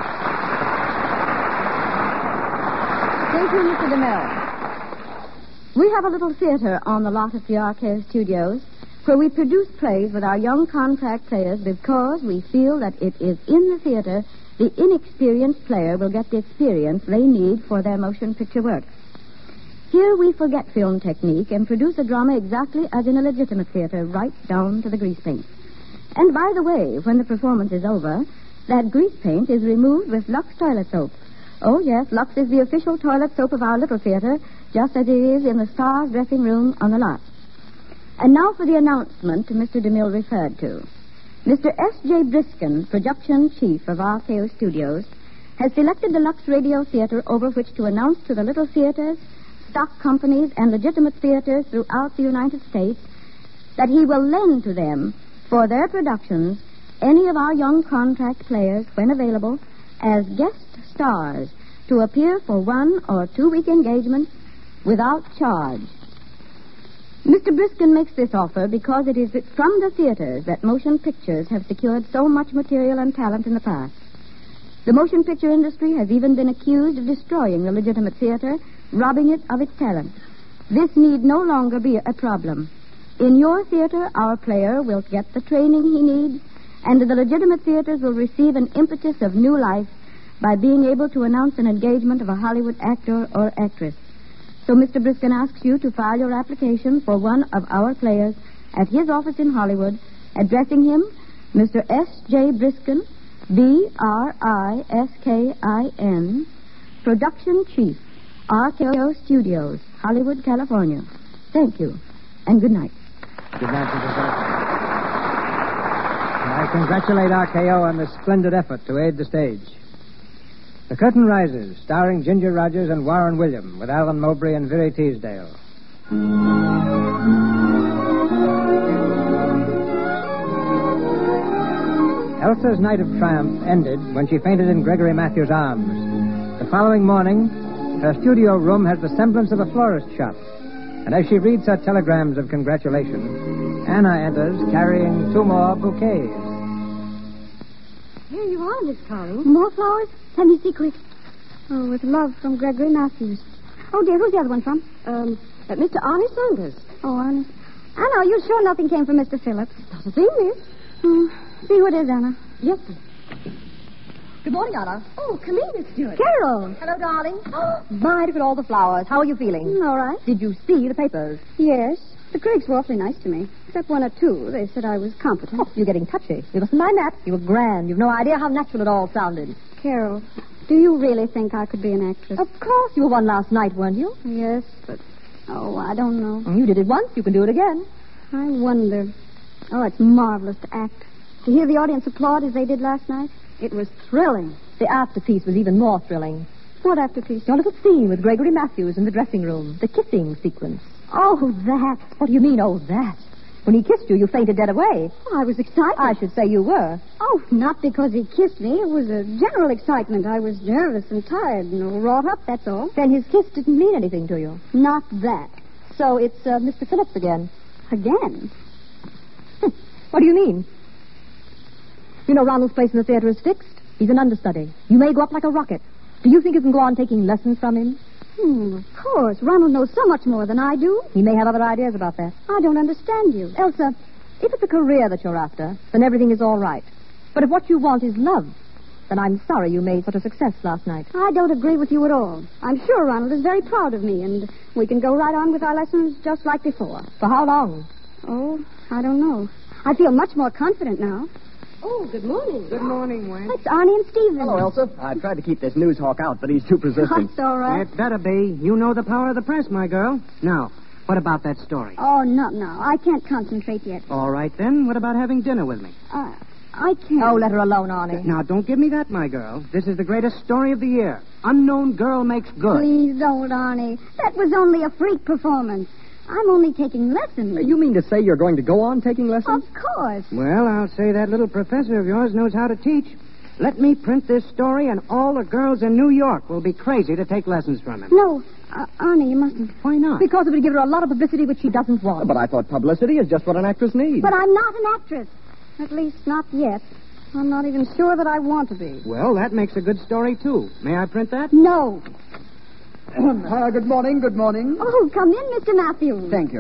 Thank you, Mr. DeMille. We have a little theater on the lot at the RKO Studios
where we produce plays with our young contract players because we feel that it is in the theater the inexperienced player will get the experience they need for their motion picture work. Here we forget film technique and produce a drama exactly as in a legitimate theater, right down to the grease paint. And by the way, when the performance is over, that grease paint is removed with Lux toilet soap. Oh, yes, Lux is the official toilet soap of our little theater, just as it is in the Stars dressing room on the lot. And now for the announcement Mr. DeMille referred to. Mr. S.J. Briskin, production chief of RKO Studios, has selected the Lux Radio Theater over which to announce to the little theaters, stock companies, and legitimate theaters throughout the United States that he will lend to them, for their productions, any of our young contract players, when available, as guest stars to appear for 1 or 2 week engagements without charge. Mr. Briskin makes this offer because it is from the theaters that motion pictures have secured so much material and talent in the past. The motion picture industry has even been accused of destroying the legitimate theater, robbing it of its talent. This need no longer be a problem. In your theater, our player will get the training he needs, and the legitimate theaters will receive an impetus of new life by being able to announce an engagement of a Hollywood actor or actress. So Mr. Briskin asks you to file your application for one of our players at his office in Hollywood, addressing him Mr. S.J. Briskin, B-R-I-S-K-I-N, Production Chief, RKO Studios, Hollywood, California. Thank you, and good night.
Good night, Mrs. Briskin. I congratulate RKO on this splendid effort to aid the stage. The Curtain Rises, starring Ginger Rogers and Warren William, with Alan Mowbray and Virry Teasdale. Elsa's night of triumph ended when she fainted in Gregory Matthews' arms. The following morning, her studio room has the semblance of a florist shop. And as she reads her telegrams of congratulation, Anna enters carrying 2 more bouquets.
Here you are, Miss Carling.
More flowers? Let me see quick. Oh, with love from Gregory Matthews. Oh, dear, who's the other one from?
Mr. Arnie Saunders.
Oh, Anna. Anna, are you sure nothing came from Mr. Phillips?
Not a thing, miss.
See who it is, Anna.
Yes, sir. Good morning, Anna. Oh, come in, Miss Stewart.
Carol.
Hello, darling. My, look at all the flowers. How are you feeling?
All right.
Did you see the papers?
Yes. The critics were awfully nice to me. Except 1 or 2. They said I was competent.
Oh, you're getting touchy. You mustn't mind that. You were grand. You've no idea how natural it all sounded.
Carol, do you really think I could be an actress?
Of course. You were one last night, weren't you?
Yes, but... Oh, I don't know.
You did it once. You can do it again.
I wonder. Oh, it's marvelous to act. To hear the audience applaud as they did last night, it was thrilling.
The afterpiece was even more thrilling.
What afterpiece?
Your little scene with Gregory Matthews in the dressing room. The kissing sequence.
Oh, that.
What do you mean, oh, that? When he kissed you, you fainted dead away.
Oh, I was excited.
I should say you were.
Oh, not because he kissed me. It was a general excitement. I was nervous and tired and wrought up, that's all.
Then his kiss didn't mean anything to you.
Not that.
So it's Mr. Phillips again.
Again?
What do you mean? You know Ronald's place in the theater is fixed. He's an understudy. You may go up like a rocket. Do you think you can go on taking lessons from him?
Of course. Ronald knows so much more than I do.
He may have other ideas about that.
I don't understand you.
Elsa, if it's a career that you're after, then everything is all right. But if what you want is love, then I'm sorry you made such a success last night.
I don't agree with you at all. I'm sure Ronald is very proud of me, and we can go right on with our lessons just like before.
For how long?
Oh, I don't know. I feel much more confident now.
Oh, good morning.
Good morning, Wayne.
It's Arnie and Stephen.
Hello, Elsa. I tried to keep this news hawk out, but he's too persistent.
That's all right.
It better be. You know the power of the press, my girl. Now, what about that story?
Oh, no. I can't concentrate yet.
All right, then. What about having dinner with me?
I can't.
Oh, let her alone, Arnie.
Now, don't give me that, my girl. This is the greatest story of the year. Unknown girl makes good.
Please don't, Arnie. That was only a freak performance. I'm only taking lessons.
You mean to say you're going to go on taking lessons?
Of course.
Well, I'll say that little professor of yours knows how to teach. Let me print this story, and all the girls in New York will be crazy to take lessons from him.
No, Arnie, you mustn't.
Why not?
Because it would give her a lot of publicity which she doesn't want.
But I thought publicity is just what an actress needs.
But I'm not an actress. At least not yet. I'm not even sure that I want to be.
Well, that makes a good story, too. May I print that?
No.
Good morning.
Oh, come in, Mr. Matthews.
Thank you.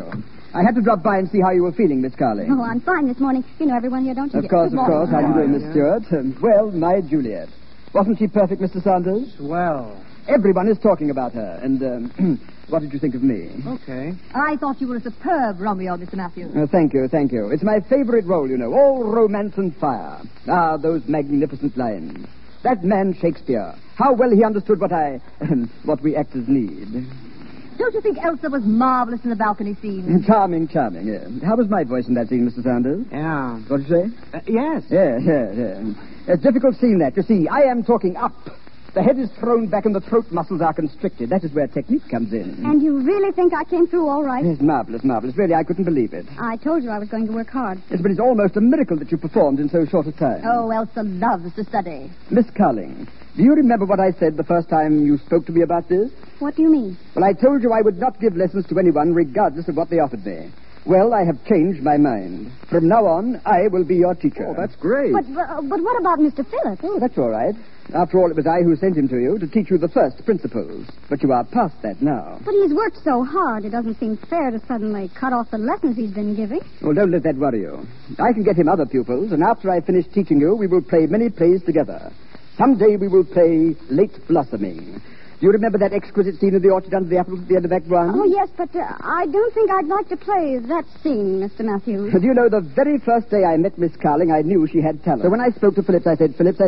I had to drop by and see how you were feeling, Miss Carling.
Oh, I'm fine this morning. You know everyone here, don't you?
Of course.
Good morning.
How do you doing, Miss Stewart? Well, my Juliet. Wasn't she perfect, Mr. Saunders?
Well.
Everyone is talking about her. And what did you think of me?
Okay.
I thought you were a superb Romeo, Mr. Matthews.
Thank you. It's my favorite role, you know. All romance and fire. Ah, those magnificent lines. That man, Shakespeare. How well he understood what we actors need.
Don't you think Elsa was marvelous in the balcony scene?
Charming, yeah. How was my voice in that scene, Mr. Saunders?
Yeah.
What did you say?
Yes.
Yeah. It's difficult scene, that. You see, I am talking up. The head is thrown back and the throat muscles are constricted. That is where technique comes in.
And you really think I came through all right?
It's marvelous. Really, I couldn't believe it.
I told you I was going to work hard.
Yes, but it's almost a miracle that you performed in so short a time.
Oh, Elsa loves to study.
Miss Carling, do you remember what I said the first time you spoke to me about this?
What do you mean?
Well, I told you I would not give lessons to anyone regardless of what they offered me. Well, I have changed my mind. From now on, I will be your teacher.
Oh, that's great.
But what about Mr. Phillips?
Oh, that's all right. After all, it was I who sent him to you to teach you the first principles. But you are past that now.
But he's worked so hard, it doesn't seem fair to suddenly cut off the lessons he's been giving.
Well, don't let that worry you. I can get him other pupils, and after I finish teaching you, we will play many plays together. Someday we will play Late Blossoming. Do you remember that exquisite scene of the orchard under the apples at the end of Act One?
Oh, yes, but I don't think I'd like to play that scene, Mr. Matthews.
Do you know, the very first day I met Miss Carling, I knew she had talent. So when I spoke to Phillips, I said, Phillips,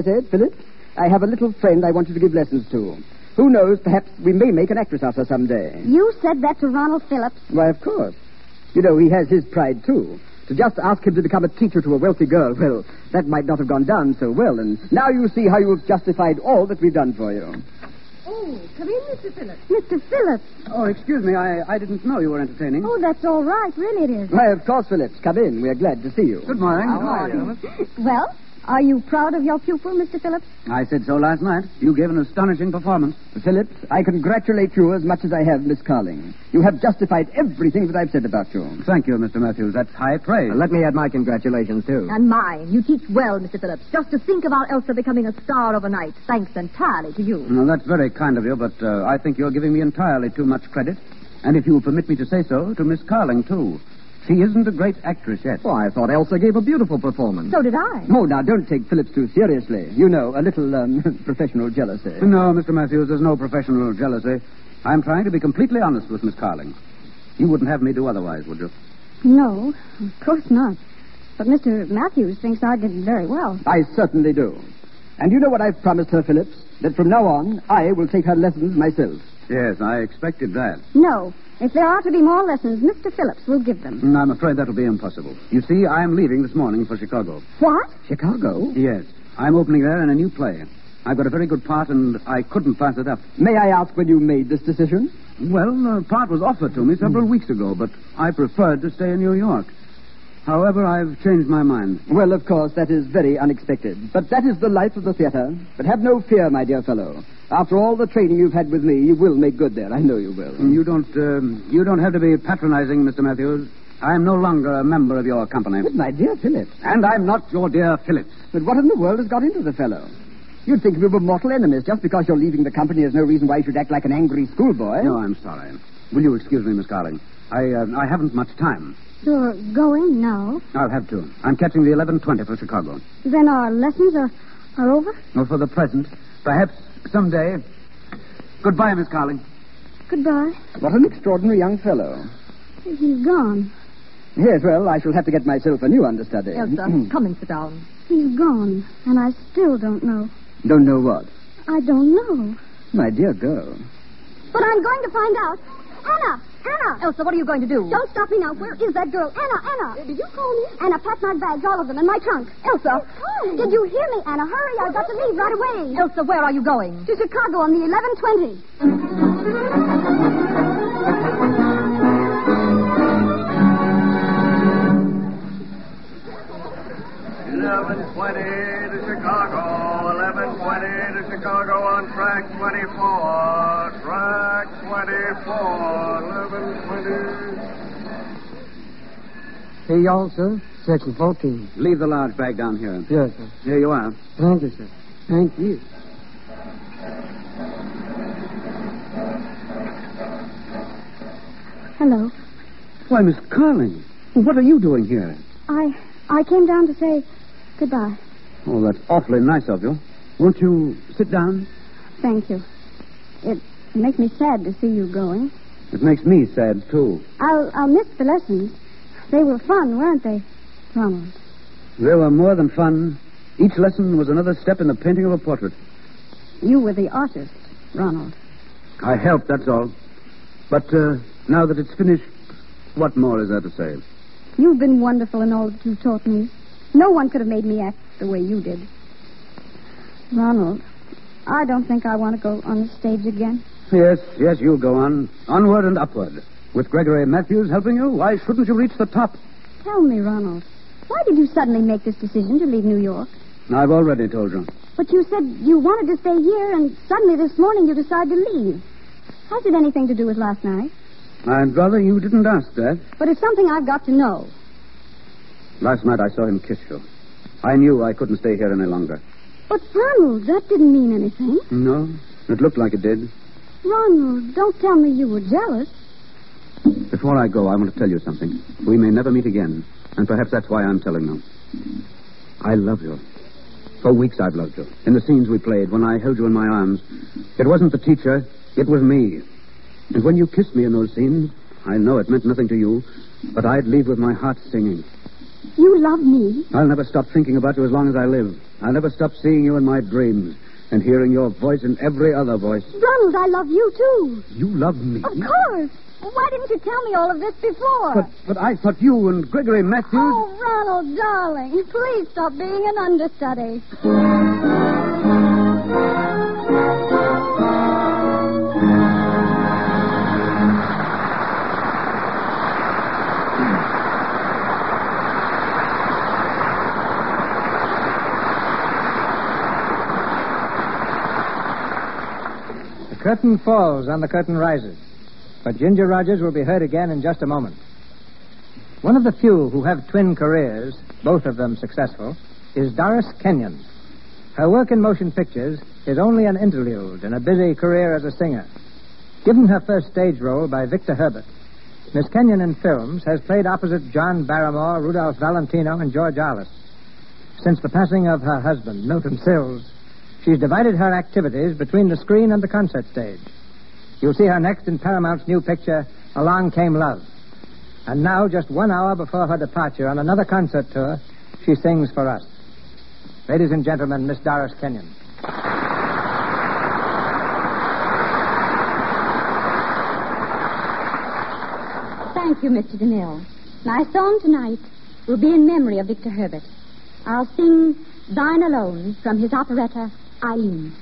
I have a little friend I want you to give lessons to. Who knows, perhaps we may make an actress of her someday.
You said that to Ronald Phillips?
Why, of course. You know, he has his pride, too. To just ask him to become a teacher to a wealthy girl, well, that might not have gone down so well. And now you see how you've justified all that we've done for you.
Oh, come in, Mr. Phillips.
Mr. Phillips.
Oh, excuse me. I didn't know you were entertaining.
Oh, that's all right. Really it is.
Why, of course, Phillips. Come in. We're glad to see you.
Good morning.
How are you?
Well, are you proud of your pupil, Mr. Phillips?
I said so last night. You gave an astonishing performance.
Phillips, I congratulate you as much as I have Miss Carling. You have justified everything that I've said about you.
Thank you, Mr. Matthews. That's high praise.
Let me add my congratulations, too.
And mine. You teach well, Mr. Phillips. Just to think about Elsa becoming a star overnight, thanks entirely to you.
Well, that's very kind of you, but I think you're giving me entirely too much credit. And if you'll permit me to say so, to Miss Carling, too. She isn't a great actress yet.
Oh, I thought Elsa gave a beautiful performance.
So did I.
Oh, now, don't take Phillips too seriously. You know, a little, professional jealousy.
No, Mr. Matthews, there's no professional jealousy. I'm trying to be completely honest with Miss Carling. You wouldn't have me do otherwise, would you?
No, of course not. But Mr. Matthews thinks I did very well.
I certainly do. And you know what I've promised her, Phillips? That from now on, I will take her lessons myself.
Yes, I expected that.
No. If there are to be more lessons, Mr. Phillips will give them.
I'm afraid that'll be impossible. You see, I'm leaving this morning for Chicago.
What?
Chicago?
Yes. I'm opening there in a new play. I've got a very good part, and I couldn't pass it up.
May I ask when you made this decision?
Well, the part was offered to me several weeks ago, but I preferred to stay in New York. However, I've changed my mind.
Well, of course, that is very unexpected. But that is the life of the theater. But have no fear, my dear fellow. After all the training you've had with me, you will make good there. I know you will.
You don't have to be patronizing, Mr. Matthews. I'm no longer a member of your company.
But, my dear Phillips.
And I'm not your dear Phillips.
But what in the world has got into the fellow? You'd think we were mortal enemies. Just because you're leaving the company, there's no reason why you should act like an angry schoolboy.
No, I'm sorry. Will you excuse me, Miss Carling? I haven't much time.
You're going now?
I'll have to. I'm catching the 11:20 for Chicago.
Then our lessons are over?
Well, for the present. Perhaps someday. Goodbye, Miss Carling.
Goodbye.
What an extraordinary young fellow.
He's gone.
Yes, well, I shall have to get myself a new understudy.
Elsa, come and sit down.
He's gone, and I still don't know.
Don't know what?
I don't know.
My dear girl.
But I'm going to find out. Anna!
Elsa, what are you going to do?
Don't stop me now. Where is that girl? Anna! Did you call me? Anna, pack my bags, all of them, in my trunk.
Elsa!
Did you hear me, Anna? Hurry, I've got to leave right away.
Elsa, where are you going?
To Chicago on the 11:20.
11:20 to Chicago. 11:20 to Chicago on track 24. Track 24. 11:20.
Here you all, sir. Section 14.
Leave the large bag down here.
Yes, sir.
Here you are.
Thank you, sir. Thank you.
Hello.
Why, Miss Carling, what are you doing here?
I came down to say goodbye.
Oh, that's awfully nice of you. Won't you sit down?
Thank you. It makes me sad to see you going.
It makes me sad, too.
I'll miss the lessons. They were fun, weren't they, Ronald?
They were more than fun. Each lesson was another step in the painting of a portrait.
You were the artist, Ronald.
I helped, that's all. But now that it's finished, what more is there to say?
You've been wonderful in all that you've taught me. No one could have made me act the way you did. Ronald, I don't think I want to go on the stage again.
Yes, you'll go on. Onward and upward. With Gregory Matthews helping you, why shouldn't you reach the top?
Tell me, Ronald, why did you suddenly make this decision to leave New York?
I've already told you.
But you said you wanted to stay here, and suddenly this morning you decided to leave. Has it anything to do with last night?
I'd rather you didn't ask that.
But it's something I've got to know.
Last night I saw him kiss you. I knew I couldn't stay here any longer.
But, Ronald, that didn't mean anything.
No, it looked like it did.
Ronald, don't tell me you were jealous.
Before I go, I want to tell you something. We may never meet again, and perhaps that's why I'm telling you. I love you. For weeks I've loved you. In the scenes we played, when I held you in my arms, it wasn't the teacher, it was me. And when you kissed me in those scenes, I know it meant nothing to you, but I'd leave with my heart singing.
You love me?
I'll never stop thinking about you as long as I live. I'll never stop seeing you in my dreams and hearing your voice in every other voice.
Ronald, I love you, too.
You love me?
Of course. Why didn't you tell me all of this before?
But I thought you and Gregory Matthews...
Oh, Ronald, darling, please stop being an understudy.
The curtain falls and the curtain rises. But Ginger Rogers will be heard again in just a moment. One of the few who have twin careers, both of them successful, is Doris Kenyon. Her work in motion pictures is only an interlude in a busy career as a singer. Given her first stage role by Victor Herbert, Miss Kenyon in films has played opposite John Barrymore, Rudolph Valentino, and George Arliss. Since the passing of her husband, Milton Sills, she's divided her activities between the screen and the concert stage. You'll see her next in Paramount's new picture, Along Came Love. And now, just 1 hour before her departure on another concert tour, she sings for us. Ladies and gentlemen, Miss Doris Kenyon.
Thank you, Mr. DeMille. My song tonight will be in memory of Victor Herbert. I'll sing Thine Alone from his operetta, Eileen.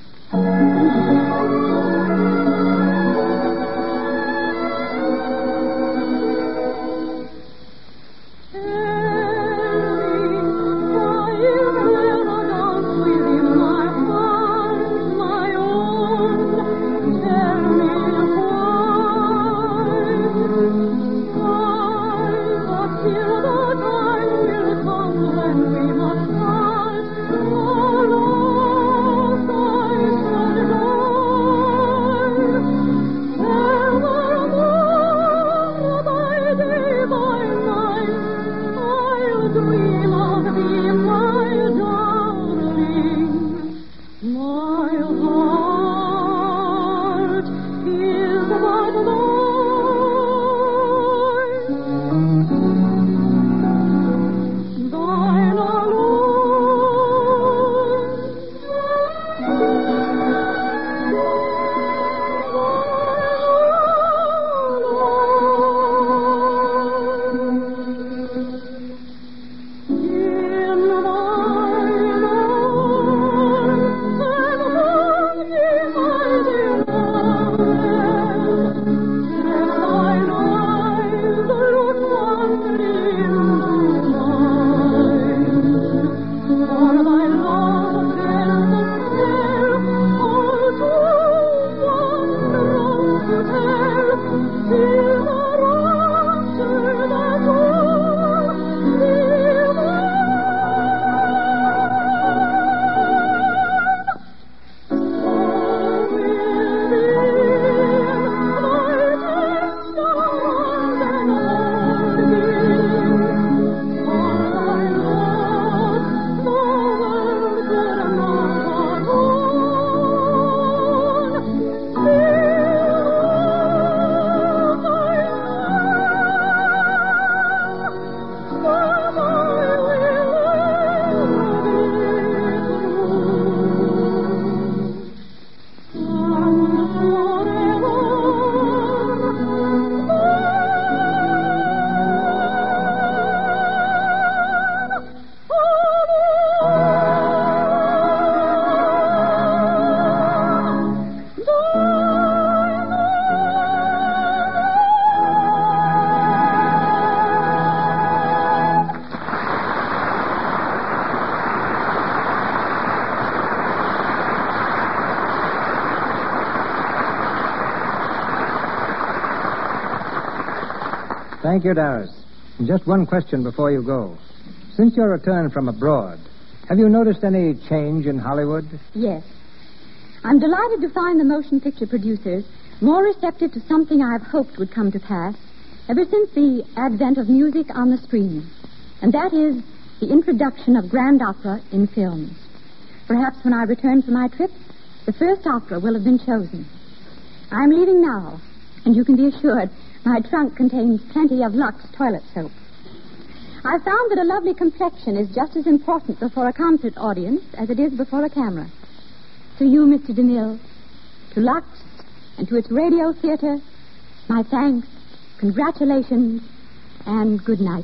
Thank you, Doris. Just one question before you go. Since your return from abroad, have you noticed any change in Hollywood?
Yes. I'm delighted to find the motion picture producers more receptive to something I've hoped would come to pass ever since the advent of music on the screen. And that is the introduction of grand opera in films. Perhaps when I return from my trip, the first opera will have been chosen. I'm leaving now, and you can be assured my trunk contains plenty of Lux toilet soap. I found that a lovely complexion is just as important before a concert audience as it is before a camera. To you, Mr. DeMille, to Lux, and to its radio theater, my thanks, congratulations, and good night.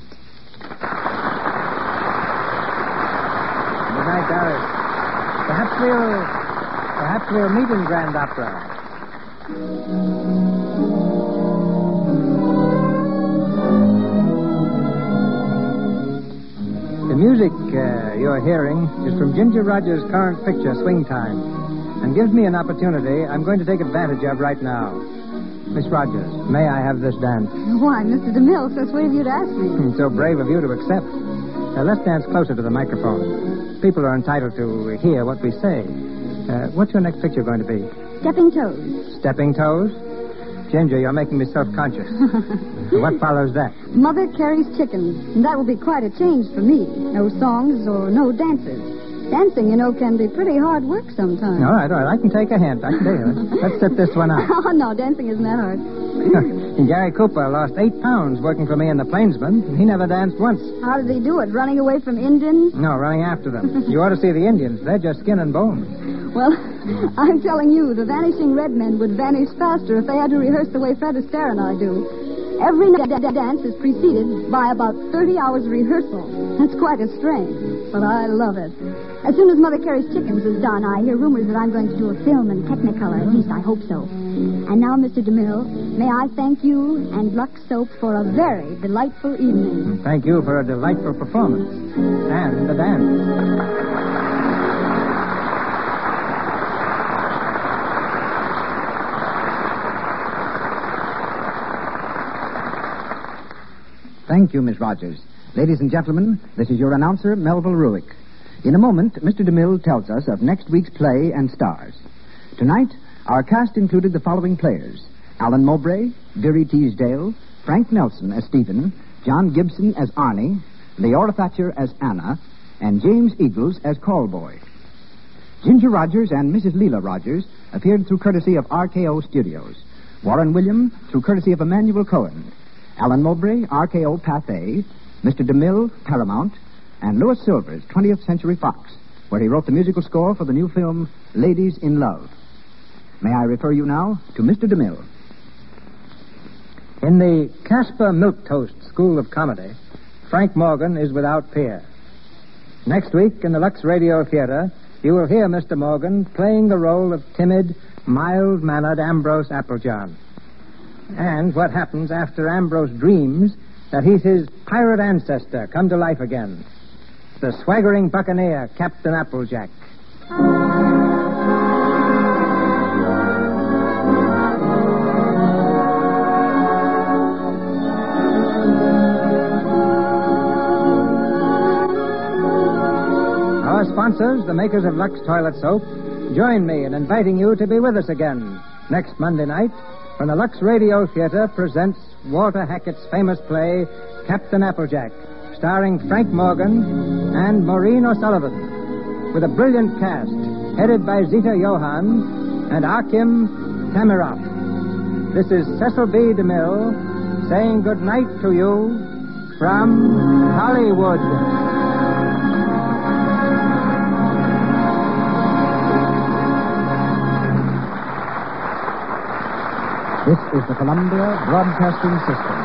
Good night, Doris. Perhaps we'll meet in Grand Opera. The music you're hearing is from Ginger Rogers' current picture, Swing Time, and gives me an opportunity I'm going to take advantage of right now. Miss Rogers, may I have this dance?
Why, Mr. DeMille, so sweet of you to ask me.
So brave of you to accept. Let's dance closer to the microphone. People are entitled to hear what we say. What's your next picture going to be?
Stepping Toes.
Stepping Toes? Ginger, you're making me self-conscious. What follows that?
Mother Carries Chickens. And that will be quite a change for me. No songs or no dances. Dancing, you know, can be pretty hard work sometimes.
All right. I can take a hint. Let's sit this one out.
Oh, no, dancing isn't that hard.
Gary Cooper lost 8 pounds working for me in the Plainsman. He never danced once.
How did he do it? Running away from Indians?
No, running after them. You ought to see the Indians. They're just skin and bones.
Well, I'm telling you, the Vanishing Red Men would vanish faster if they had to rehearse the way Fred Astaire and I do. Every dance is preceded by about 30 hours rehearsal. That's quite a strain, but I love it. As soon as Mother Carries Chickens is done, I hear rumors that I'm going to do a film in Technicolor. At least I hope so. And now, Mr. DeMille, may I thank you and Lux Soap for a very delightful evening.
Thank you for a delightful performance. And the dance.
Thank you, Miss Rogers. Ladies and gentlemen, this is your announcer, Melville Ruick. In a moment, Mr. DeMille tells us of next week's play and stars. Tonight, our cast included the following players: Alan Mowbray, Deary Teasdale, Frank Nelson as Stephen, John Gibson as Arnie, Leora Thatcher as Anna, and James Eagles as Callboy. Ginger Rogers and Mrs. Leela Rogers appeared through courtesy of RKO Studios. Warren William through courtesy of Emmanuel Cohen. Alan Mowbray, RKO Pathé, Mr. DeMille, Paramount, and Louis Silvers, 20th Century Fox, where he wrote the musical score for the new film Ladies in Love. May I refer you now to Mr. DeMille.
In the Casper Milquetoast School of Comedy, Frank Morgan is without peer. Next week in the Lux Radio Theater, you will hear Mr. Morgan playing the role of timid, mild-mannered Ambrose Applejohn. And what happens after Ambrose dreams that he's his pirate ancestor come to life again. The swaggering buccaneer, Captain Applejack. Our sponsors, the makers of Lux Toilet Soap, join me in inviting you to be with us again next Monday night when the Lux Radio Theater presents Walter Hackett's famous play, Captain Applejack, starring Frank Morgan and Maureen O'Sullivan, with a brilliant cast headed by Zita Johann and Akim Tamiroff. This is Cecil B. DeMille saying good night to you from Hollywood.
This is the Columbia Broadcasting System.